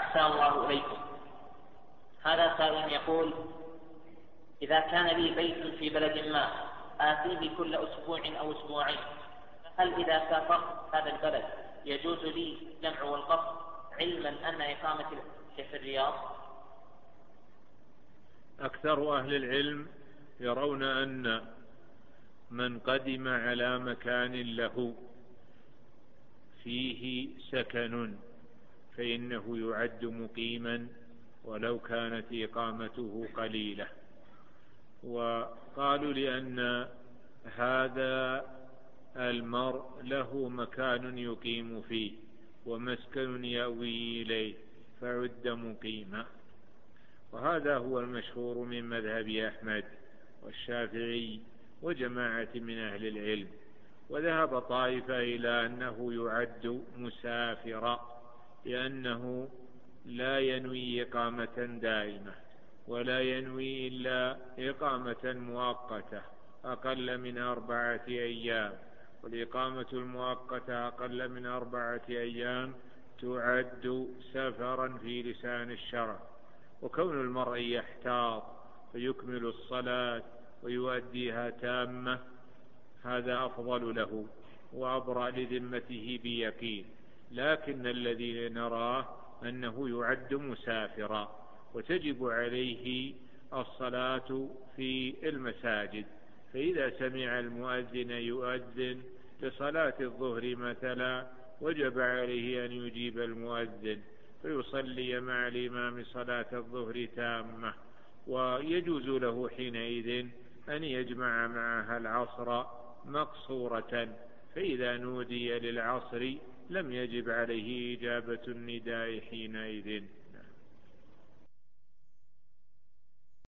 أحسن الله إليكم. هذا سائل يقول: إذا كان لي بيت في بلد ما آتيه كل أسبوع أو أسبوعين، هل إذا سافرت هذا البلد يجوز لي جمع والقصر، علما أن إقامتي في الرياض؟ أكثر أهل العلم يرون أن من قدم على مكان له فيه سكن فإنه يعد مقيما ولو كانت إقامته قليلة، وقالوا لأن هذا المرء له مكان يقيم فيه ومسكن يأوي إليه فعد مقيما. وهذا هو المشهور من مذهب أحمد والشافعي وجماعة من أهل العلم. وذهب طائفة إلى أنه يعد مسافرا، لأنه لا ينوي إقامة دائمة ولا ينوي إلا إقامة مؤقتة أقل من 4 أيام، والإقامة المؤقتة أقل من 4 أيام تعد سفرا في لسان الشرع. وكون المرء يحتاط فيكمل الصلاة ويؤديها تامة هذا أفضل له وأبرأ لذمته بيقين، لكن الذي نراه أنه يعد مسافرا وتجب عليه الصلاة في المساجد. فإذا سمع المؤذن يؤذن لصلاة الظهر مثلا وجب عليه أن يجيب المؤذن فيصلي مع الإمام صلاة الظهر تامة، ويجوز له حينئذ أن يجمع معها العصر مقصورة، فإذا نودي للعصر لم يجب عليه إجابة النداء حينئذ.